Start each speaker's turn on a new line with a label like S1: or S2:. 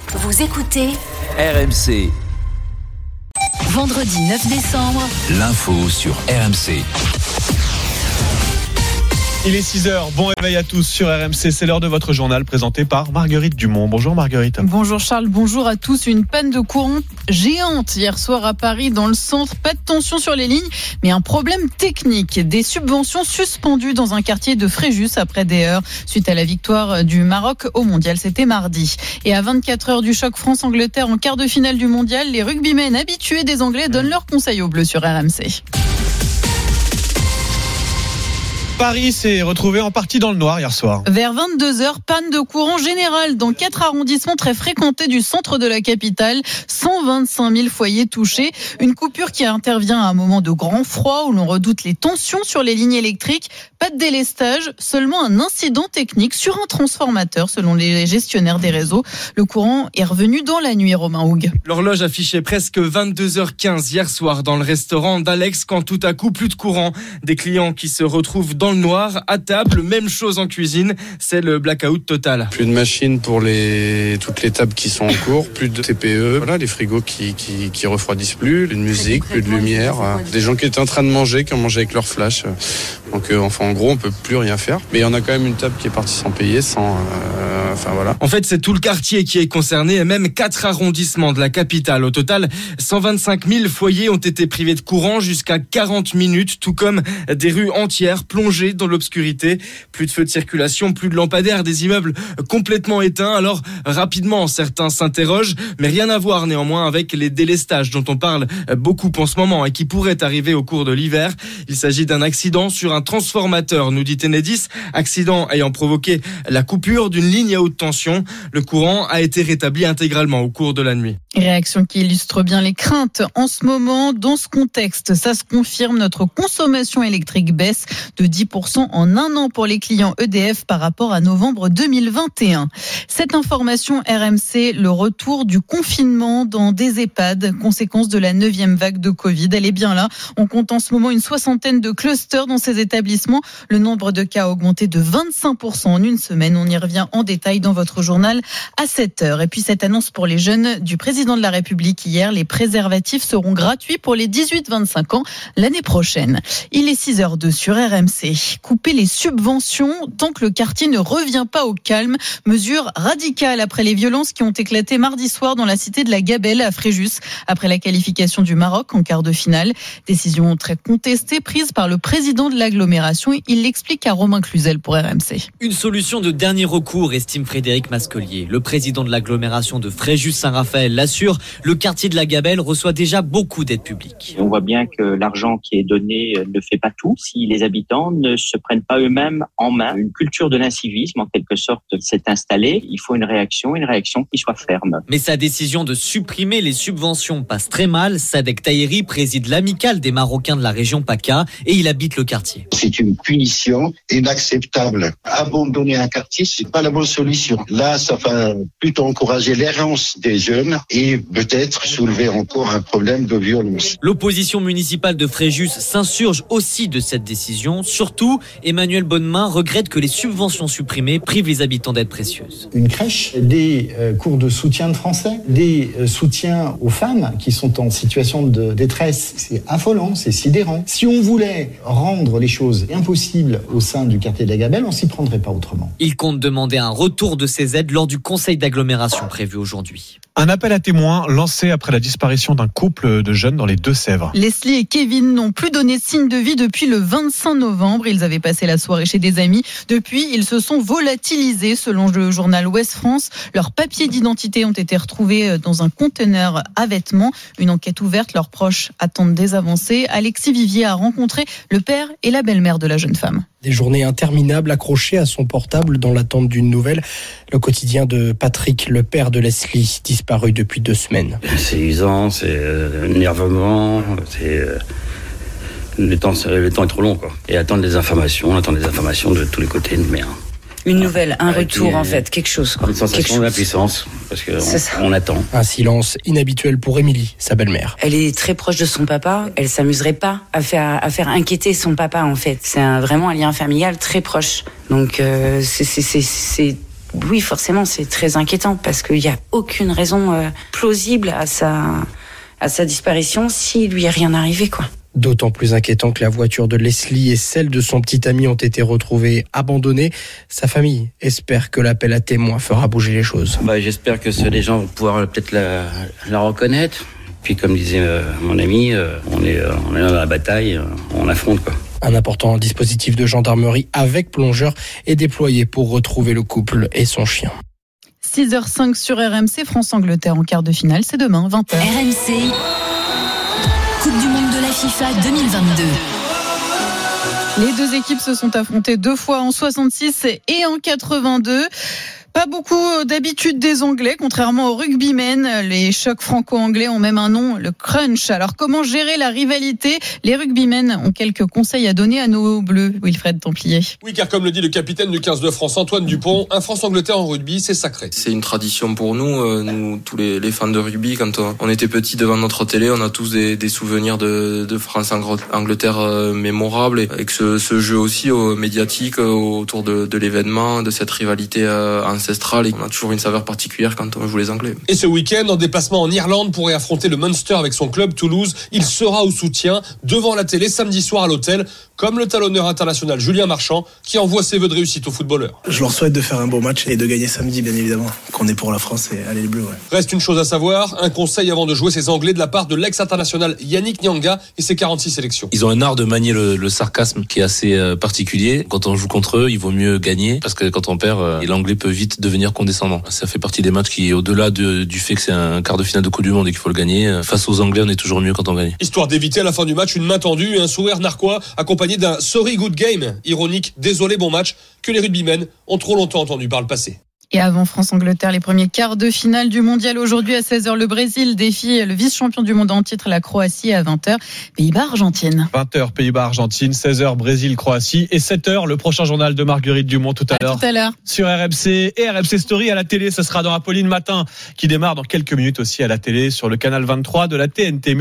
S1: Vous écoutez
S2: RMC.
S1: Vendredi 9 décembre.
S2: L'info sur RMC.
S3: Il est 6h, bon réveil à tous sur RMC, c'est l'heure de votre journal présenté par Marguerite Dumont. Bonjour Marguerite.
S4: Bonjour Charles, bonjour à tous. Une panne de courant géante hier soir à Paris dans le centre. Pas de tension sur les lignes, mais un problème technique. Des subventions suspendues dans un quartier de Fréjus après des heures suite à la victoire du Maroc au Mondial. C'était mardi. Et à 24 heures du choc France-Angleterre en quart de finale du Mondial, les rugbymen habitués des Anglais donnent leurs conseils aux Bleus sur RMC.
S3: Paris s'est retrouvé en partie dans le noir hier soir.
S4: Vers 22h, panne de courant générale dans 4 arrondissements très fréquentés du centre de la capitale. 125 000 foyers touchés. Une coupure qui intervient à un moment de grand froid où l'on redoute les tensions sur les lignes électriques. Pas de délestage, seulement un incident technique sur un transformateur selon les gestionnaires des réseaux. Le courant est revenu dans la nuit, Romain Houg.
S5: L'horloge affichait presque 22h15 hier soir dans le restaurant d'Alex quand tout à coup plus de courant. Des clients qui se retrouvent dans le noir, à table, même chose en cuisine, c'est le blackout total.
S6: Plus de machines pour toutes les tables qui sont en cours, plus de TPE, voilà, les frigos qui refroidissent plus de musique, plus de lumière, des gens qui étaient en train de manger, qui ont mangé avec leur flash. Donc en gros, on peut plus rien faire. Mais il y en a quand même une table qui est partie sans payer, voilà.
S5: En fait, c'est tout le quartier qui est concerné et même 4 arrondissements de la capitale. Au total, 125 000 foyers ont été privés de courant jusqu'à 40 minutes, tout comme des rues entières plongées dans l'obscurité. Plus de feux de circulation, plus de lampadaires, des immeubles complètement éteints. Alors, rapidement, certains s'interrogent, mais rien à voir néanmoins avec les délestages dont on parle beaucoup en ce moment et qui pourraient arriver au cours de l'hiver. Il s'agit d'un accident sur un transformateur, nous dit Enedis, accident ayant provoqué la coupure d'une ligne à haute tension. Le courant a été rétabli intégralement au cours de la nuit.
S4: Réaction qui illustre bien les craintes en ce moment. Dans ce contexte, ça se confirme, notre consommation électrique baisse de 10% en un an pour les clients EDF par rapport à novembre 2021. Cette information RMC, le retour du confinement dans des EHPAD, conséquence de la 9e vague de Covid. Elle est bien là. On compte en ce moment une 60aine de clusters dans ces établissements. Le nombre de cas a augmenté de 25% en une semaine. On y revient en détail dans votre journal à 7h. Et puis cette annonce pour les jeunes du président de la République hier, les préservatifs seront gratuits pour les 18-25 ans l'année prochaine. Il est 6h02 sur RMC. Couper les subventions tant que le quartier ne revient pas au calme. Mesure radicale après les violences qui ont éclaté mardi soir dans la cité de la Gabelle à Fréjus après la qualification du Maroc en quart de finale. Décision très contestée prise par le président de l'agglomération. Il l'explique à Romain Cluzel pour RMC.
S7: Une solution de dernier recours, estime Frédéric Masquelier. Le président de l'agglomération de Fréjus-Saint-Raphaël l'assure, le quartier de la Gabelle reçoit déjà beaucoup d'aides publiques.
S8: On voit bien que l'argent qui est donné ne fait pas tout. Si les habitants ne se prennent pas eux-mêmes en main, une culture de l'incivisme en quelque sorte s'est installée. Il faut une réaction qui soit ferme.
S7: Mais sa décision de supprimer les subventions passe très mal. Sadek Tahiri préside l'amicale des Marocains de la région PACA et il habite le quartier.
S9: C'est une punition inacceptable. Abandonner un quartier, c'est pas la bonne solution. Là, ça va plutôt encourager l'errance des jeunes et peut-être soulever encore un problème de violence.
S7: L'opposition municipale de Fréjus s'insurge aussi de cette décision. Surtout, Emmanuel Bonnemain regrette que les subventions supprimées privent les habitants d'aides précieuses.
S10: Une crèche, des cours de soutien de français, des soutiens aux femmes qui sont en situation de détresse. C'est affolant, c'est sidérant. Si on voulait rendre les choses impossibles au sein du quartier de la Gabelle, on s'y prendrait pas autrement.
S7: Il compte demander un retour de ces aides lors du conseil d'agglomération prévu aujourd'hui.
S3: Un appel à témoins lancé après la disparition d'un couple de jeunes dans les Deux-Sèvres.
S4: Leslie et Kevin n'ont plus donné signe de vie depuis le 25 novembre. Ils avaient passé la soirée chez des amis. Depuis, ils se sont volatilisés selon le journal Ouest France. Leurs papiers d'identité ont été retrouvés dans un conteneur à vêtements. Une enquête ouverte, leurs proches attendent des avancées. Alexis Vivier a rencontré le père et la belle-mère de la jeune femme.
S11: Des journées interminables accrochées à son portable dans l'attente d'une nouvelle. Le quotidien de Patrick, le père de Leslie, disparu depuis 2 semaines.
S12: C'est usant, c'est énervement, le temps est trop long, quoi. Et attendre des informations, de tous les côtés de merde.
S13: Une nouvelle, un retour en fait, quelque chose. Quoi.
S12: Une sensation d'impuissance, parce qu'on attend.
S11: Un silence inhabituel pour Émilie, sa belle-mère.
S13: Elle est très proche de son papa, elle s'amuserait pas à faire inquiéter son papa en fait. C'est vraiment un lien familial très proche. Donc c'est Oui, forcément, c'est très inquiétant parce qu'il n'y a aucune raison plausible à sa disparition s'il lui est rien arrivé, quoi.
S11: D'autant plus inquiétant que la voiture de Leslie et celle de son petit ami ont été retrouvées abandonnées. Sa famille espère que l'appel à témoins fera bouger les choses.
S12: J'espère que les gens vont pouvoir peut-être la reconnaître. Puis comme disait mon ami, on est dans la bataille, on affronte quoi.
S11: Un important dispositif de gendarmerie avec plongeur est déployé pour retrouver le couple et son chien.
S4: 6h05 sur RMC, France-Angleterre en quart de finale, c'est demain, 20h.
S1: RMC, Coupe du Monde de la FIFA 2022.
S4: Les deux équipes se sont affrontées 2 fois en 66 et en 82. Pas beaucoup d'habitude des Anglais, contrairement aux rugbymen. Les chocs franco-anglais ont même un nom, le crunch. Alors comment gérer la rivalité ? Les rugbymen ont quelques conseils à donner à nos bleus. Wilfred Templier.
S14: Oui, car comme le dit le capitaine du 15 de France, Antoine Dupont, un France-Angleterre en rugby, c'est sacré.
S15: C'est une tradition pour nous, tous les fans de rugby. Quand on était petits devant notre télé, on a tous des souvenirs de France-Angleterre mémorables. Et avec ce jeu aussi médiatique autour de l'événement, de cette rivalité ancestrale, et on a toujours une saveur particulière quand on joue les Anglais.
S14: Et ce week-end, en déplacement en Irlande, pourrait affronter le Munster avec son club Toulouse. Il sera au soutien devant la télé samedi soir à l'hôtel, comme le talonneur international Julien Marchand, qui envoie ses vœux de réussite aux footballeurs.
S16: Je leur souhaite de faire un beau match et de gagner samedi, bien évidemment, qu'on est pour la France et allez les Bleus. Ouais.
S14: Reste une chose à savoir, un conseil avant de jouer ces Anglais de la part de l'ex-international Yannick Nyanga et ses 46 sélections.
S17: Ils ont un art de manier le sarcasme qui est assez particulier. Quand on joue contre eux, il vaut mieux gagner, parce que quand on perd, l'Anglais peut vite devenir condescendant. Ça fait partie des matchs qui, au-delà du fait que c'est un quart de finale de Coupe du Monde et qu'il faut le gagner, face aux Anglais, on est toujours mieux quand on gagne.
S14: Histoire d'éviter à la fin du match une main tendue et un sourire narquois accompagné d'un sorry good game, ironique, désolé bon match, que les rugbymen ont trop longtemps entendu par le passé.
S4: Et avant France-Angleterre, les premiers quarts de finale du mondial aujourd'hui à 16h, le Brésil défie le vice-champion du monde en titre, la Croatie, à 20h, Pays-Bas-Argentine.
S3: 20h, Pays-Bas-Argentine, 16h, Brésil-Croatie et 7h, le prochain journal de Marguerite Dumont tout à l'heure.
S4: Tout à l'heure.
S3: Sur RMC et RMC Story à la télé, ce sera dans Apolline Matin qui démarre dans quelques minutes aussi à la télé sur le canal 23 de la TNT.